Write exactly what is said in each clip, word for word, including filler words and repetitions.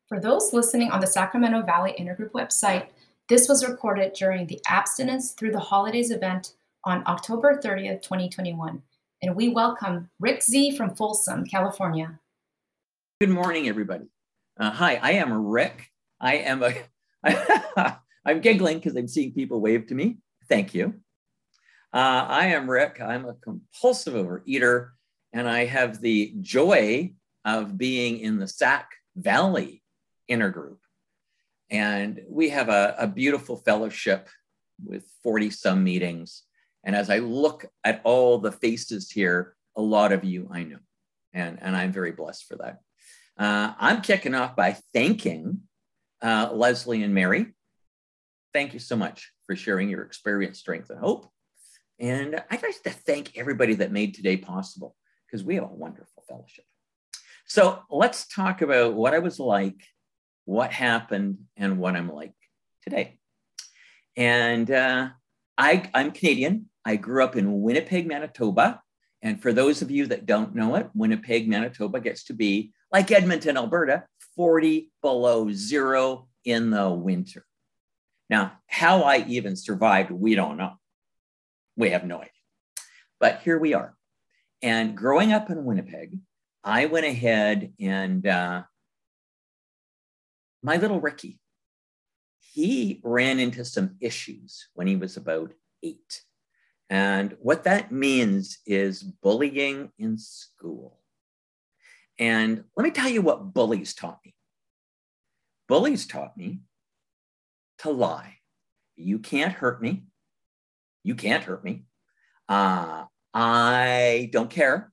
For those listening on the Sacramento Valley Intergroup website, this was recorded during the Abstinence Through the Holidays event on October thirtieth, twenty twenty-one. And we welcome Rick Z from Folsom, California. Good morning, everybody. Uh, hi, I am Rick. I am a, I'm giggling because I'm seeing people wave to me. Thank you. Uh, I am Rick. I'm a compulsive overeater, and I have the joy of being in the Sac Valley Intergroup. And we have a, a beautiful fellowship with forty some meetings. And as I look at all the faces here, a lot of you I know, and, and I'm very blessed for that. Uh, I'm kicking off by thanking uh, Leslie and Mary. Thank you so much for sharing your experience, strength, and hope. And I'd like to thank everybody that made today possible, because we have a wonderful fellowship. So let's talk about what I was like, what happened, and what I'm like today. And uh, I, I'm Canadian. I grew up in Winnipeg, Manitoba. And for those of you that don't know it, Winnipeg, Manitoba gets to be, like Edmonton, Alberta, forty below zero in the winter. Now, how I even survived, we don't know. We have no idea. But here we are. And growing up in Winnipeg, I went ahead and uh, my little Ricky, he ran into some issues when he was about eight. And what that means is bullying in school. And let me tell you what bullies taught me. Bullies taught me to lie. You can't hurt me. You can't hurt me. Uh, I don't care.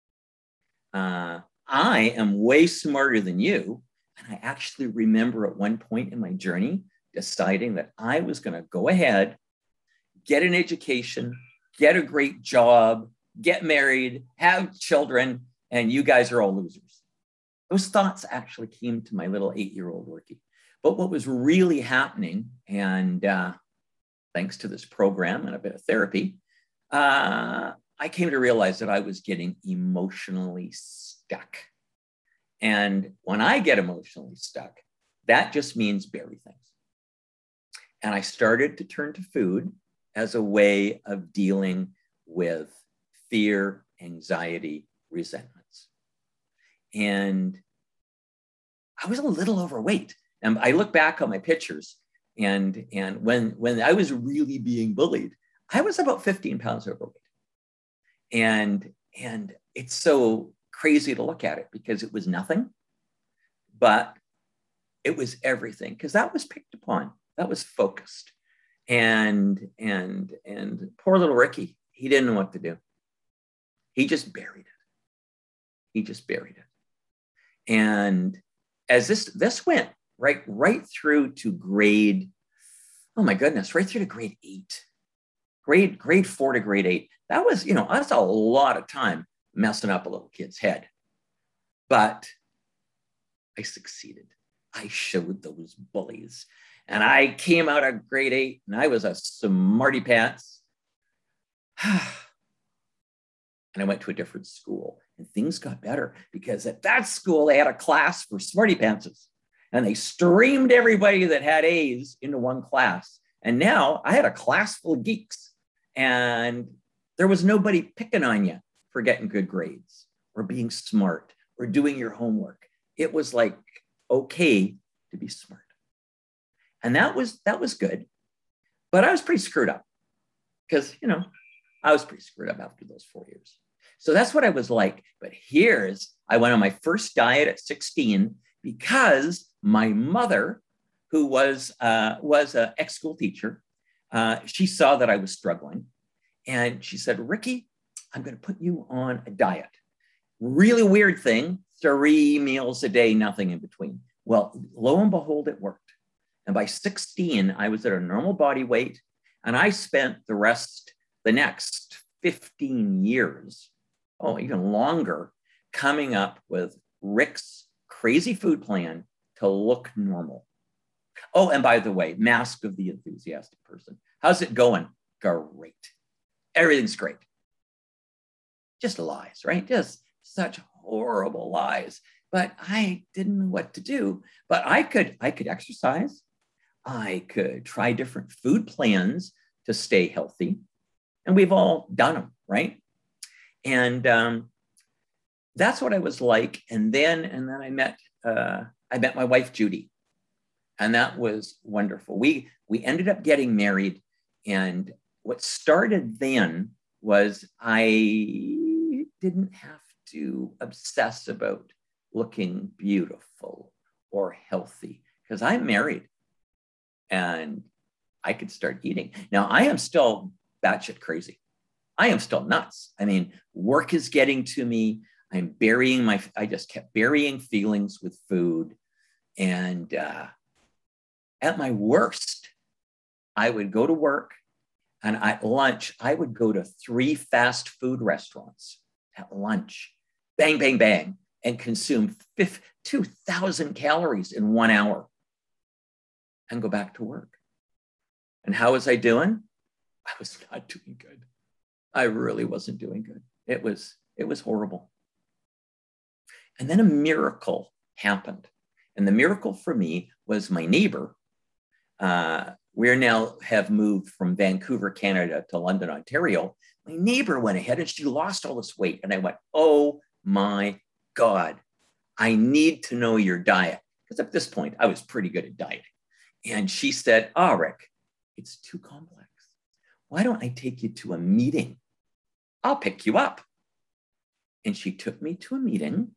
Uh, I am way smarter than you. And I actually remember at one point in my journey deciding that I was going to go ahead, get an education, get a great job, get married, have children, and you guys are all losers. Those thoughts actually came to my little eight-year-old Ricky. But what was really happening, and uh, thanks to this program and a bit of therapy, uh, I came to realize that I was getting emotionally stuck. And when I get emotionally stuck, that just means bury things. And I started to turn to food as a way of dealing with fear, anxiety, resentments. And I was a little overweight. And I look back on my pictures, and, and when, when I was really being bullied, I was about fifteen pounds overweight. And, and it's so crazy to look at it because it was nothing, but it was everything, because that was picked upon, that was focused. And, and, and poor little Ricky, he didn't know what to do. He just buried it. He just buried it. And as this, this went right, right through to grade, oh my goodness, right through to grade eight, grade, grade four to grade eight. That was, you know, that's a lot of time messing up a little kid's head. But I succeeded. I showed those bullies. And I came out of grade eight and I was a smarty pants. And I went to a different school and things got better because at that school, they had a class for smarty pantses and they streamed everybody that had A's into one class. And now I had a class full of geeks and there was nobody picking on you for getting good grades or being smart or doing your homework. It was like, okay to be smart. And that was, that was good, but I was pretty screwed up because, you know, I was pretty screwed up after those four years. So that's what I was like. But here's, I went on my first diet at sixteen because my mother, who was, uh, was an ex-school teacher, uh, she saw that I was struggling and she said, Ricky, I'm going to put you on a diet. Really weird thing, three meals a day, nothing in between. Well, lo and behold, it worked. And by sixteen, I was at a normal body weight. And I spent the rest, the next fifteen years, oh, even longer, coming up with Rick's crazy food plan to look normal. Oh, and by the way, Mask of the Enthusiastic Person. How's it going? Great. Everything's great. Just lies, right? Just such horrible lies. but I didn't know what to do. But I could, I could exercise. I could try different food plans to stay healthy. And we've all done them, right? And um, that's what I was like. And then, and then I met, uh, I met my wife, Judy. And that was wonderful. We, we ended up getting married. And what started then was I didn't have to obsess about looking beautiful or healthy because I'm married and I could start eating. Now, I am still batshit crazy. I am still nuts. I mean, work is getting to me. I'm burying my, I just kept burying feelings with food. And uh, at my worst, I would go to work and at lunch, I would go to three fast food restaurants at lunch, bang, bang, bang, and consume two thousand calories in one hour and go back to work. And how was I doing? I was not doing good. I really wasn't doing good. It was, it was horrible. And then a miracle happened. And the miracle for me was my neighbor. Uh, we now have moved from Vancouver, Canada to London, Ontario. My neighbor went ahead and she lost all this weight. And I went, oh my God, I need to know your diet. Because at this point, I was pretty good at dieting. And she said, oh, Rick, it's too complex. Why don't I take you to a meeting? I'll pick you up. And she took me to a meeting,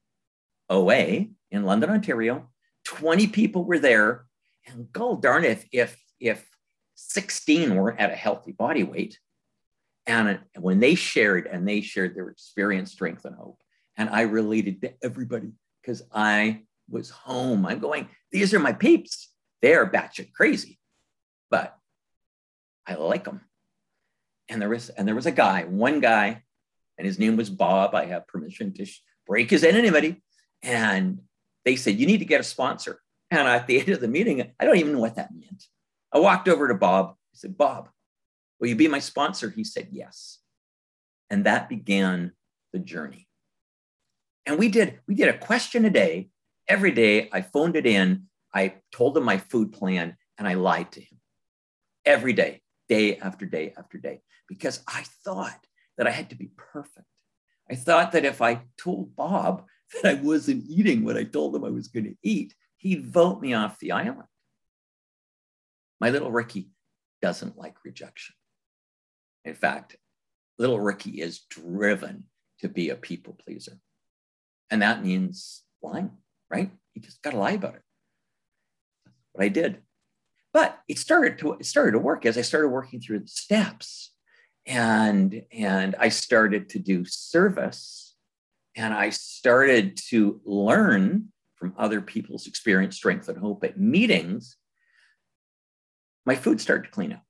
O A, in London, Ontario. twenty people were there. And God darn it, if, if sixteen weren't at a healthy body weight. And when they shared, and they shared their experience, strength, and hope. And I related to everybody because I was home. I'm going, these are my peeps. They're batshit crazy, but I like them. And there was, and there was a guy, one guy, and his name was Bob. I have permission to break his anonymity. And they said, you need to get a sponsor. And at the end of the meeting, I don't even know what that meant. I walked over to Bob. I said, Bob, will you be my sponsor? He said, yes. And that began the journey. And we did, we did a question a day. Every day I phoned it in. I told him my food plan and I lied to him every day, day after day after day, because I thought that I had to be perfect. I thought that if I told Bob that I wasn't eating what I told him I was going to eat, he'd vote me off the island. My little Ricky doesn't like rejection. In fact, little Ricky is driven to be a people pleaser. And that means lying, right? You just got to lie about it. That's what I did. But it started to, it started to work as I started working through the steps. And, and I started to do service. And I started to learn from other people's experience, strength, and hope at meetings. My food started to clean up.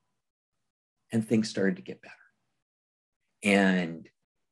And things started to get better. And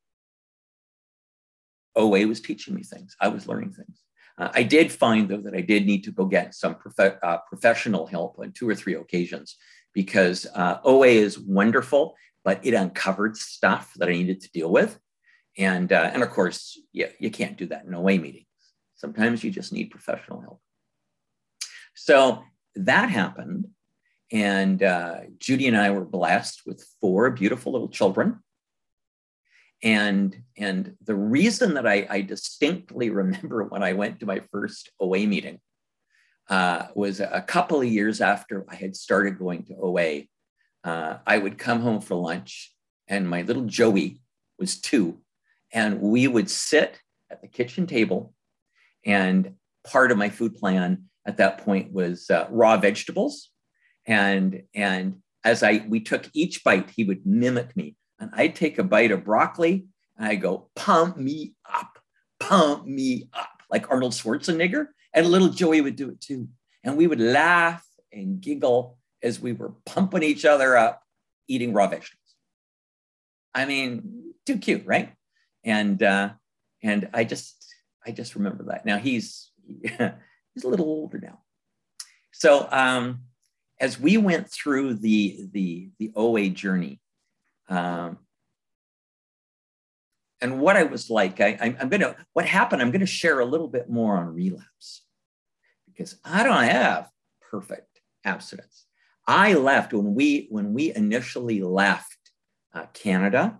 O A was teaching me things. I was learning things. Uh, I did find, though, that I did need to go get some prof- uh, professional help on two or three occasions because uh, O A is wonderful, but it uncovered stuff that I needed to deal with. And, uh, and of course, you, you can't do that in O A meetings. Sometimes you just need professional help. So that happened. And uh, Judy and I were blessed with four beautiful little children. And, and the reason that I, I distinctly remember when I went to my first O A meeting uh, was a couple of years after I had started going to O A. Uh, I would come home for lunch and my little Joey was two. And we would sit at the kitchen table. And part of my food plan at that point was uh, raw vegetables. And, and as I we took each bite, he would mimic me. And I'd take a bite of broccoli and I go, pump me up, pump me up, like Arnold Schwarzenegger. And little Joey would do it too. And we would laugh and giggle as we were pumping each other up, eating raw vegetables. I mean, too cute, right? And uh, and I just I just remember that. Now he's he's a little older now. So um, as we went through the the the O A journey. Um, and what I was like, I, I'm, I'm going to, what happened, I'm going to share a little bit more on relapse because I don't have perfect abstinence. I left when we, when we initially left uh, Canada,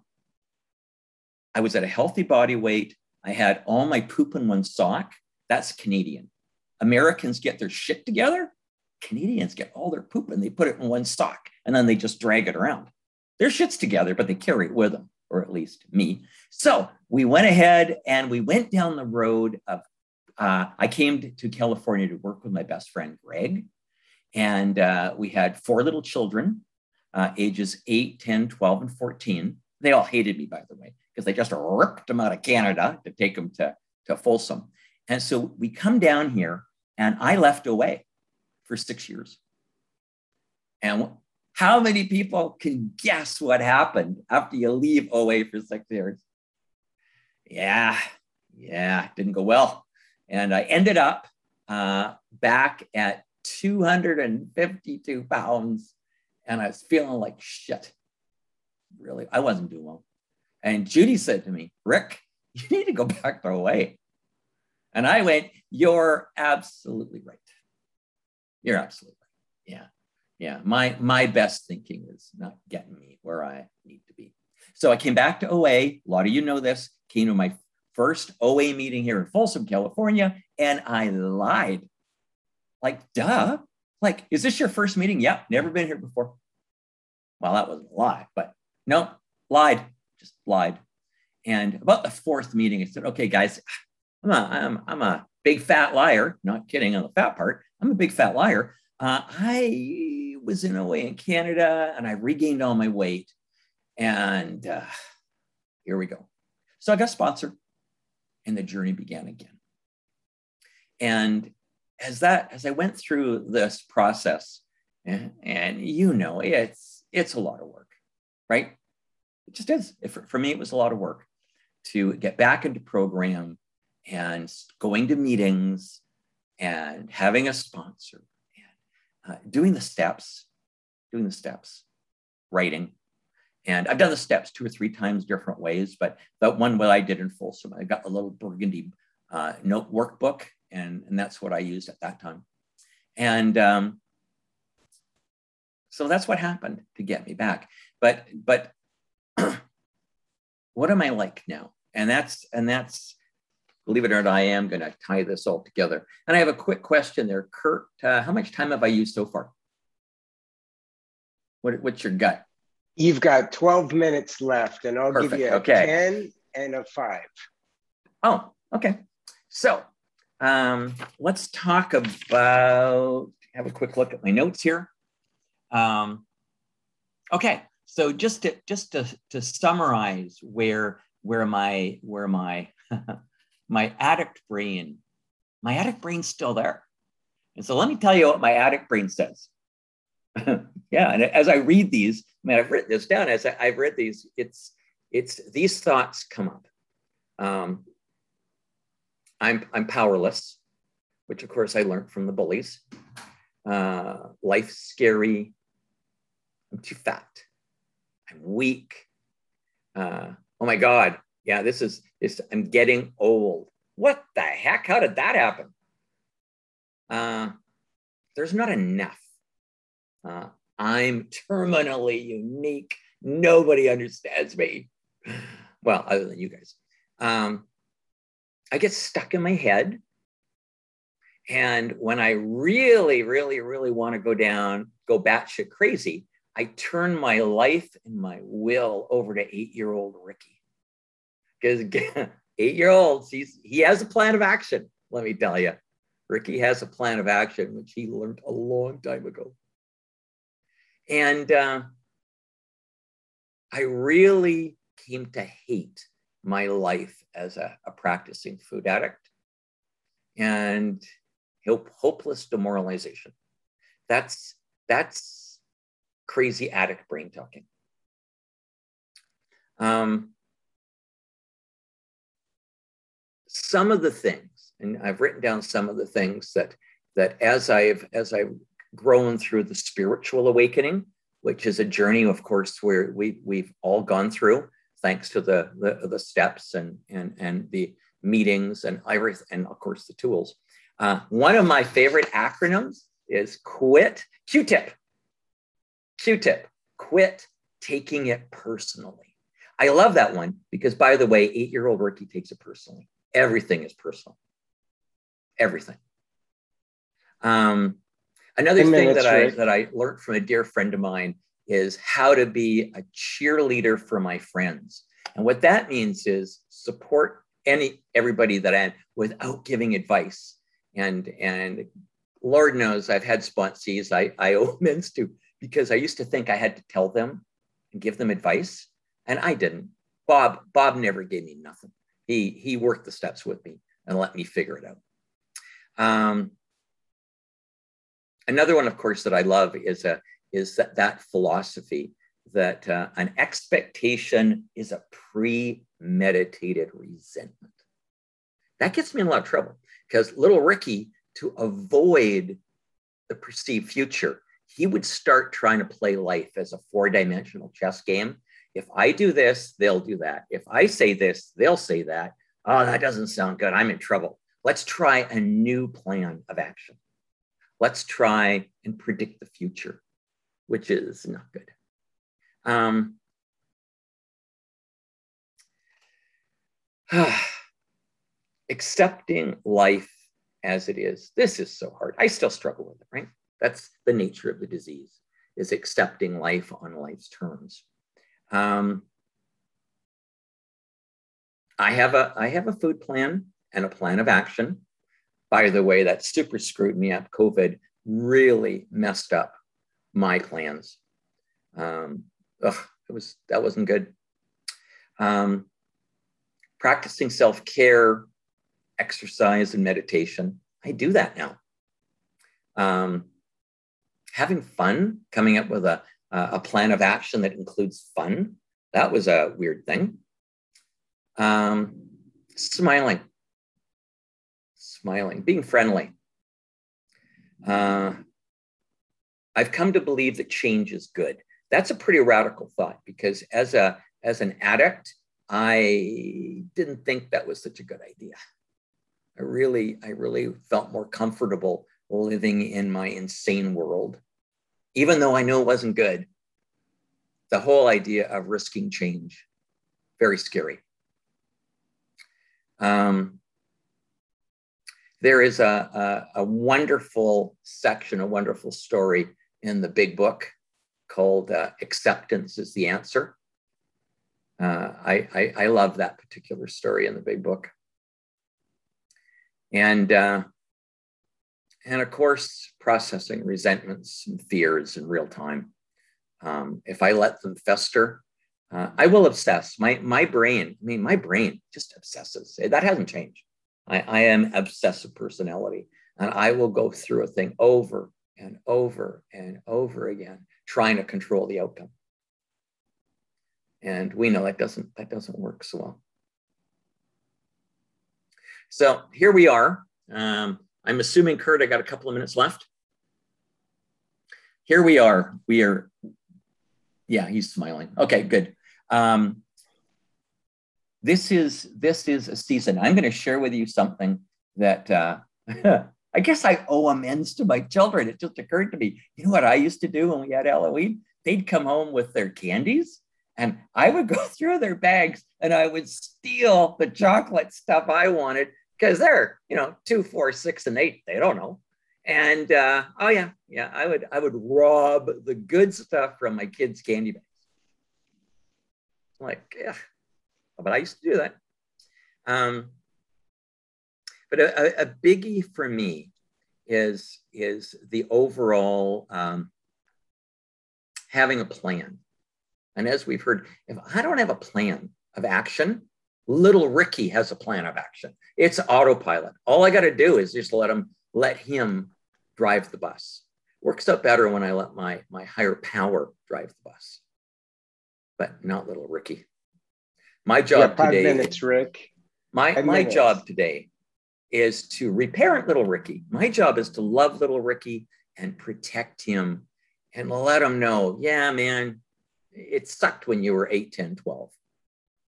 I was at a healthy body weight. I had all my poop in one sock. That's Canadian. Americans get their shit together. Canadians get all their poop and they put it in one sock and then they just drag it around. Their shit's together, but they carry it with them, or at least me. So we went ahead and we went down the road of, uh, I came to California to work with my best friend, Greg. And uh, we had four little children, uh, ages eight, ten, twelve, and fourteen. They all hated me, by the way, because they just ripped them out of Canada to take them to, to Folsom. And so we come down here and I left O A for six years. And how many people can guess what happened after you leave O A for six years? Yeah, yeah, didn't go well. And I ended up uh, back at two hundred fifty-two pounds and I was feeling like shit. Really, I wasn't doing well. And Judy said to me, Rick, you need to go back to O A. And I went, you're absolutely right. You're absolutely right. Yeah. Yeah. My, my best thinking is not getting me where I need to be. So I came back to O A. A lot of you know this, came to my first O A meeting here in Folsom, California, and I lied. Like, duh. Like, is this your first meeting? Yep. Never been here before. Well, that wasn't a lie, but no, lied, just lied. And about the fourth meeting, I said, okay, guys, I'm a, I'm, I'm a big fat liar. Not kidding on the fat part. I'm a big fat liar. Uh, I was in O A in Canada and I regained all my weight. And uh, here we go. So I got sponsored and the journey began again. And as that, as I went through this process, and, and you know, it's, it's a lot of work, right? It just is. If, for me, it was a lot of work to get back into program and going to meetings and having a sponsor and uh, doing the steps, doing the steps, writing. And I've done the steps two or three times different ways, but that one what I did in Folsom, I got a little burgundy uh, note workbook, and, and that's what I used at that time. And um, so that's what happened to get me back. But, but what am I like now? And that's, and that's, believe it or not, I am going to tie this all together. And I have a quick question there. Kurt, uh, how much time have I used so far? What, what's your gut? You've got twelve minutes left, and I'll Perfect. give you a okay. ten and a five. Oh, okay. So um, let's talk about, have a quick look at my notes here. Um, okay. So just to, just to, to summarize where, where my, where my, my addict brain, my addict brain's still there. And so let me tell you what my addict brain says. Yeah. And as I read these, I mean, I've written this down as I, I've read these, it's, it's, these thoughts come up. Um, I'm, I'm powerless, which of course I learned from the bullies. Uh, life's scary. I'm too fat. I'm weak. Uh, oh my God. Yeah, this is, this, I'm getting old. What the heck? How did that happen? Uh, there's not enough. Uh, I'm terminally unique. Nobody understands me. Well, other than you guys. Um, I get stuck in my head. And when I really, really, really want to go down, go batshit crazy, I turn my life and my will over to eight-year-old Ricky. Because eight-year-old, he's, he has a plan of action, let me tell you. Ricky has a plan of action, which he learned a long time ago. And uh, I really came to hate my life as a, a practicing food addict and hope, hopeless demoralization. That's, that's crazy addict brain talking. Um, some of the things, and I've written down some of the things that, that as I've, as I've grown through the spiritual awakening, which is a journey, of course, where we, we've all gone through. thanks to the, the, the steps and, and, and the meetings and everything, and of course the tools. Uh, one of my favorite acronyms is QUIT, Q-tip, Q-tip, quit taking it personally. I love that one because, by the way, eight-year-old Ricky takes it personally. Everything is personal. Everything. Um, another Ten thing minutes, that I Rick. that I learned from a dear friend of mine is how to be a cheerleader for my friends. And what that means is support any everybody that I am without giving advice. And and Lord knows I've had sponsees I, I owe immense to, because I used to think I had to tell them and give them advice, and I didn't. Bob Bob never gave me nothing. He he worked the steps with me and let me figure it out. Um, another one, of course, that I love is a is that that philosophy that uh, an expectation is a premeditated resentment. That gets me in a lot of trouble because little Ricky, to avoid the perceived future, he would start trying to play life as a four-dimensional chess game. If I do this, they'll do that. If I say this, they'll say that. Oh, that doesn't sound good. I'm in trouble. Let's try a new plan of action. Let's try and predict the future, which is not good. Um, accepting life as it is. This is so hard. I still struggle with it, right? That's the nature of the disease, is accepting life on life's terms. Um, I have a I have a food plan and a plan of action. By the way, that super screwed me up. COVID really messed up my plans. Um, ugh, it was that wasn't good. Um, practicing self-care, exercise, and meditation. I do that now. Um, having fun, coming up with a, a plan of action that includes fun. That was a weird thing. Um, smiling, smiling, being friendly. Uh, I've come to believe that change is good. That's a pretty radical thought because as a as an addict, I didn't think that was such a good idea. I really, I really felt more comfortable living in my insane world, even though I know it wasn't good. The whole idea of risking change, very scary. Um, there is a, a, a wonderful section, a wonderful story in the big book called uh, Acceptance is the Answer. Uh, I, I, I love that particular story in the big book. And, uh, and of course, processing resentments and fears in real time. Um, if I let them fester, uh, I will obsess. My, my brain, I mean, my brain just obsesses. That hasn't changed. I, I am obsessive personality, and I will go through a thing over and over and over again, trying to control the outcome. And we know that doesn't, that doesn't work so well. So here we are. Um, I'm assuming, Kurt, I got a couple of minutes left. Here we are. We are, yeah, he's smiling. Okay, good. Um, this is this is a season. I'm going to share with you something that uh, I guess I owe amends to my children. It just occurred to me. You know what I used to do when we had Halloween? They'd come home with their candies, and I would go through their bags and I would steal the chocolate stuff I wanted because they're, you know, two, four, six, and eight. They don't know. And uh, oh yeah, yeah, I would I would rob the good stuff from my kids' candy bags. Like, yeah, but I used to do that. Um, but a, a biggie for me is is the overall um, having a plan. And as we've heard, if I don't have a plan of action, little Ricky has a plan of action. It's autopilot. All I got to do is just let him let him drive the bus. Works out better when I let my my higher power drive the bus, but not little Ricky. My job yeah, five today. minutes, Rick. My Five my minutes. job today is to reparent little Ricky. My job is to love little Ricky and protect him and let him know, yeah, man, it sucked when you were eight, ten, twelve.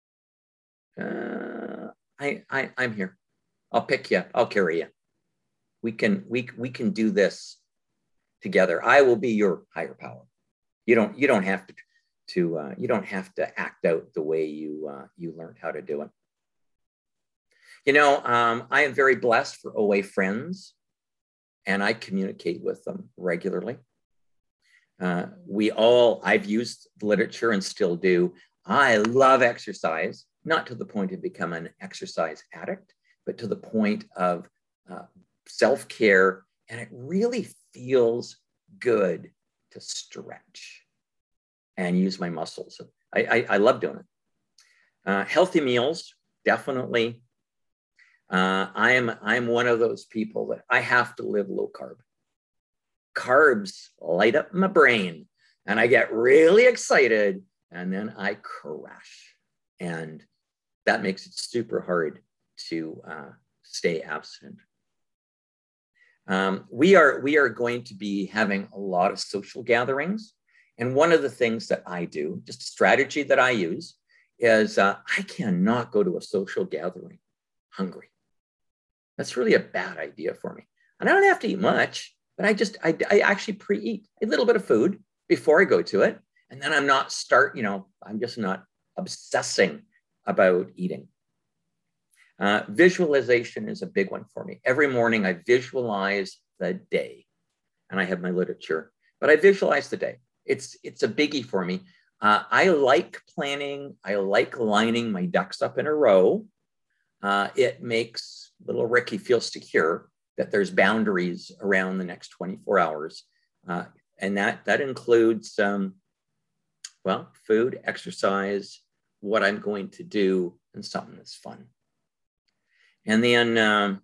uh, I, I, I'm here. I'll pick you up. I'll carry you. We can, we, we can do this together. I will be your higher power. You don't, you don't have to, to uh, you don't have to act out the way you, uh, you learned how to do it. You know, um, I am very blessed for O A friends, and I communicate with them regularly. Uh, we all, I've used literature and still do. I love exercise, not to the point of becoming an exercise addict, but to the point of uh, self-care. And it really feels good to stretch and use my muscles. I, I, I love doing it. Uh, healthy meals, definitely. Uh, I am I'm one of those people that I have to live low carb. Carbs light up my brain and I get really excited and then I crash. And that makes it super hard to uh, stay abstinent. Um, we are, we are going to be having a lot of social gatherings. And one of the things that I do, just a strategy that I use, is uh, I cannot go to a social gathering hungry. That's really a bad idea for me. And I don't have to eat much, but I just, I, I actually pre-eat a little bit of food before I go to it. And then I'm not start, you know, I'm just not obsessing about eating. Uh, visualization is a big one for me. Every morning I visualize the day, and I have my literature, but I visualize the day. It's, it's a biggie for me. Uh, I like planning. I like lining my ducks up in a row. Uh, it makes little Ricky feel secure that there's boundaries around the next twenty-four hours. Uh, and that, that includes, um, well, food, exercise, what I'm going to do, and something that's fun. And then um,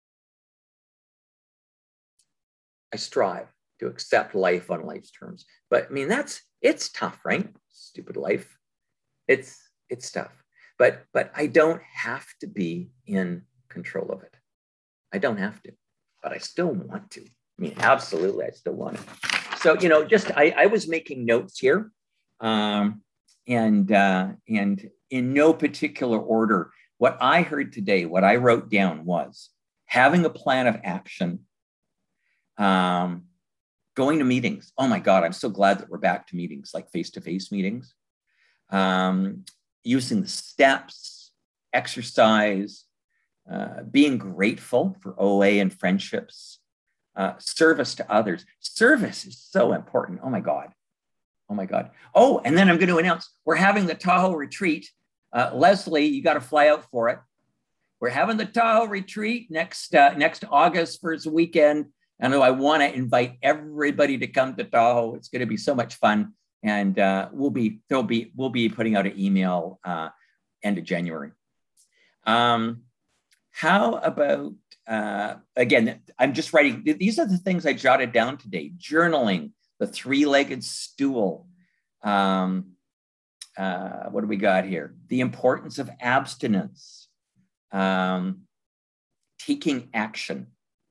I strive to accept life on life's terms. But I mean, that's, it's tough, right? Stupid life. It's, it's tough. But, but I don't have to be in control of it. I don't have to, but I still want to. I mean, absolutely, I still want to. So, you know, just, I, I was making notes here um, and, uh, and in no particular order. What I heard today, what I wrote down was having a plan of action, um, going to meetings. Oh my God, I'm so glad that we're back to meetings, like face-to-face meetings. Um, using the steps, exercise, uh, being grateful for O A and friendships, uh, service to others. Service is so important. Oh my God. Oh my God. Oh, and then I'm going to announce we're having the Tahoe retreat. Uh, Leslie, you got to fly out for it. We're having the Tahoe retreat next uh, next August first weekend. And I want to invite everybody to come to Tahoe. It's going to be so much fun. And uh, we'll be there'll be we'll be putting out an email uh, end of January. Um, how about uh, again? I'm just writing. These are the things I jotted down today: journaling, the three-legged stool. Um, uh, what do we got here? The importance of abstinence, um, taking action,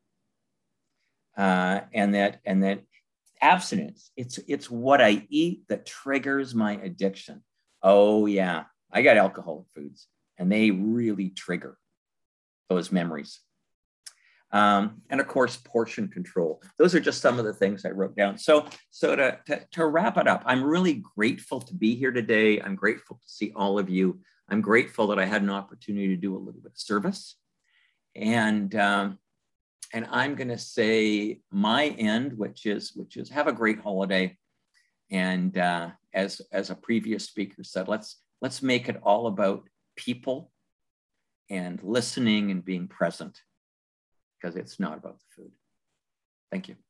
uh, and that and that. Abstinence, it's it's what I eat that triggers my addiction. Oh yeah, I got alcoholic foods and they really trigger those memories. Um, and of course, portion control. Those are just some of the things I wrote down. So, so to, to, to wrap it up, I'm really grateful to be here today. I'm grateful to see all of you. I'm grateful that I had an opportunity to do a little bit of service. And um, And I'm going to say my end, which is which is have a great holiday. And uh, as as a previous speaker said, let's let's make it all about people and listening and being present, because it's not about the food. Thank you.